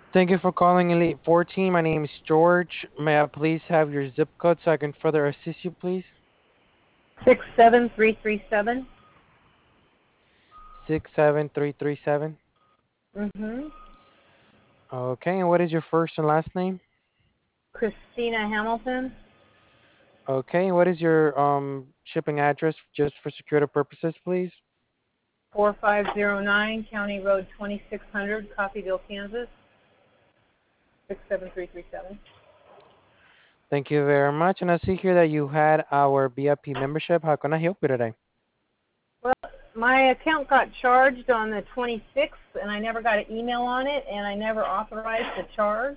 Thank you for calling Elite 14. My name is George. May I please have your zip code so I can further assist you, please? 67337. 67337. Mhm. Okay, and what is your first and last name? Christina Hamilton, Okay, and what is your shipping address just for security purposes, please? 4509 County Road 2600, Coffeyville, Kansas 67337. Thank you very much. And I see here that you had our VIP membership. How can I help you today? Well, my account got charged on the 26th, and I never got an email on it, and I never authorized the charge.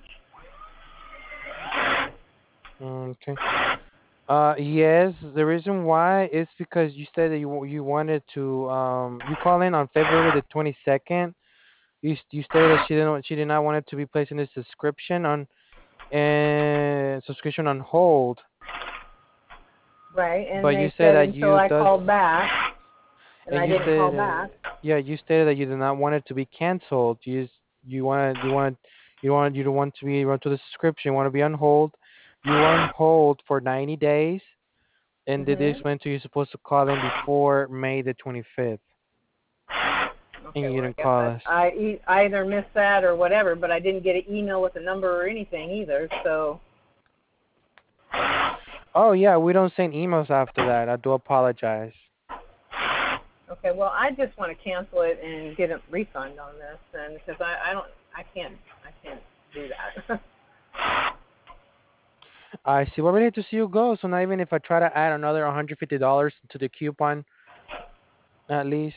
Okay. Yes, the reason why is because you said that you wanted to you call in on February the 22nd. You stated that she did not want it to be placed in the subscription on hold, Right, but and you they said said that until you I does called back, and and I you didn't call said back. yeah, you stated that you did not want it to be canceled. You don't want to be run to the subscription. You want to be on hold. You were on hold for 90 days, and this Mhm. went to you supposed to call in before May the 25th, and Okay, you well, I didn't guess call us. I either missed that or whatever, but I didn't get an email with a number or anything either. So, Oh yeah, we don't send emails after that. I do apologize. okay, well, I just want to cancel it and get a refund on this, and because I can't do that. I see. We're ready to see you go. So now even if I try to add another $150 to the coupon, at least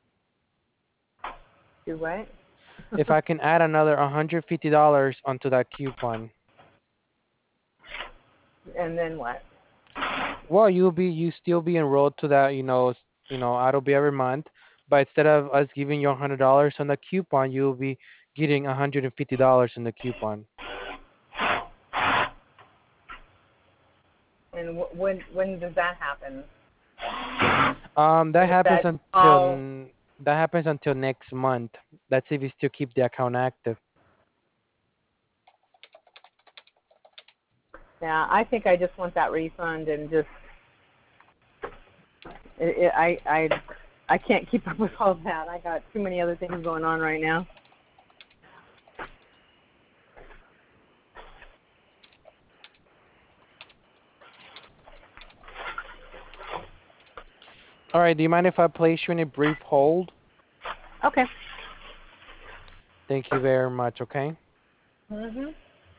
Do what? if I can add another $150 onto that coupon, And then what? well, you still be enrolled to that, it'll be every month. But instead of us giving you $100 on the coupon, you'll be getting $150 in the coupon. And when does that happen? That And is happens that all? that happens until next month. That's if you still keep the account active. Yeah, I think I just want that refund and just I can't keep up with all that. I got too many other things going on right now. All right. Do you mind if I place you in a brief hold? Okay. Thank you very much. Okay. Mhm.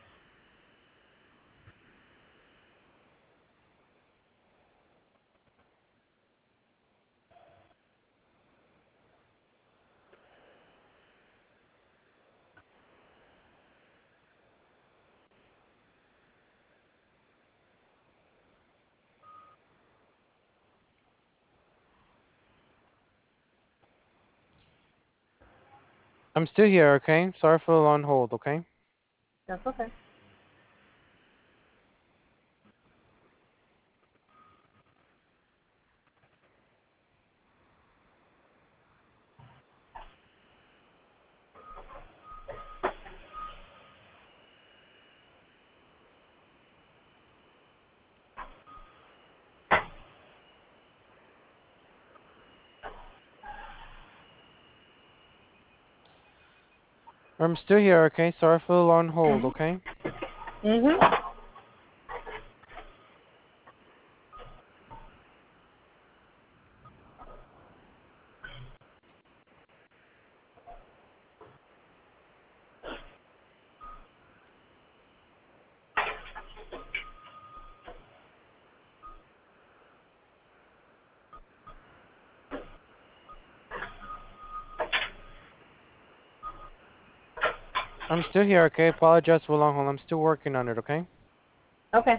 I'm still here. Okay. Sorry for the long hold. Okay. That's okay. I'm still here. Okay. Sorry for the long hold. Okay. Mhm. I'm still here. Okay. Apologize for the long hold. I'm still working on it. Okay. Okay.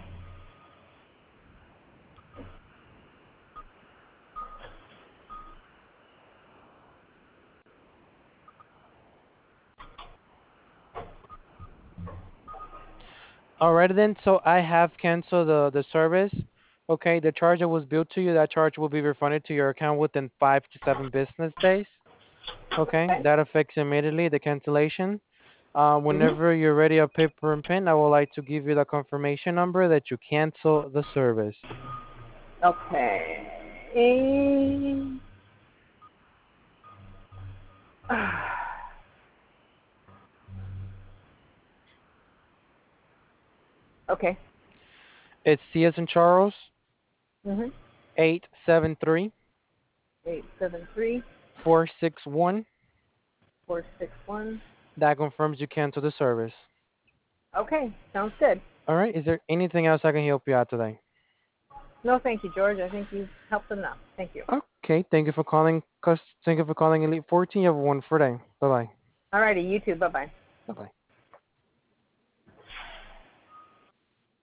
Alright then. So I have canceled the service. Okay. The charge that was billed to you, that charge will be refunded to your account within 5 to 7 business days. Okay. Okay. That affects immediately the cancellation. Mhm. Whenever you're ready, a paper and pen, I would like to give you the confirmation number that you cancel the service. Okay. Okay. It's C as in Charles, Mhm. 873 873 461. 461. That confirms you cancel the service. Okay, sounds good. All right. Is there anything else I can help you out today? No, thank you, George. I think you've helped enough. Thank you. Okay. Thank you for calling. Thank you for calling Elite 14. You have a wonderful day. Bye bye. All righty, you too. Bye bye. Bye bye.